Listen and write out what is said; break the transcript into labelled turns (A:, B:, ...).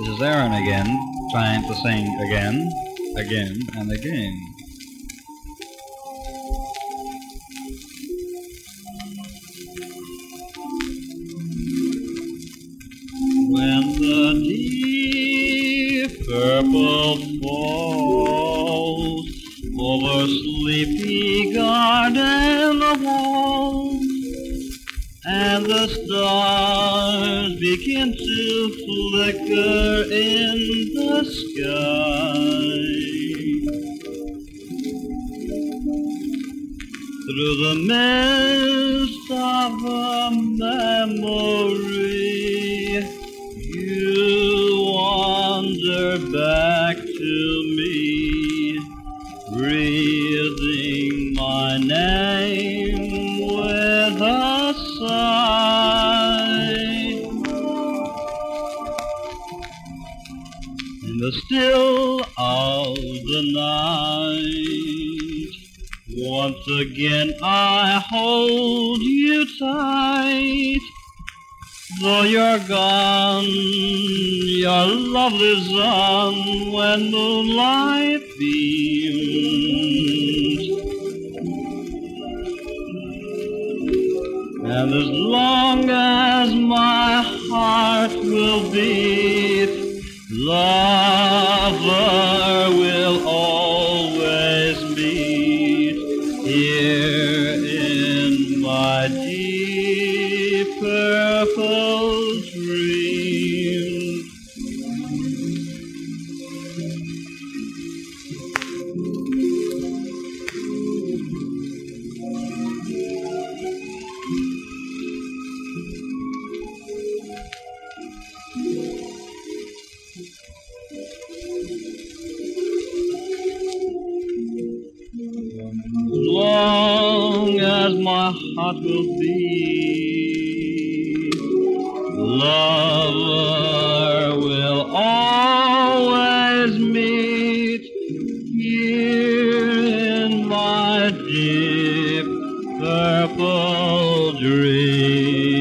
A: This is Aaron again, trying to sing again, and again. When the deep purple falls over sleepy garden walls, and the stars begin to flicker in the sky, through the mist of a memory, you wander back to me, breathing my name with a sigh. In the still of the night, once again I hold you tight. Though you're gone, your love lives on when moonlight beams. And as long as my heart will beat, lover will always meet here in my deep purple dream. As long as my heart will beat, lover will always meet here in my deep purple dream.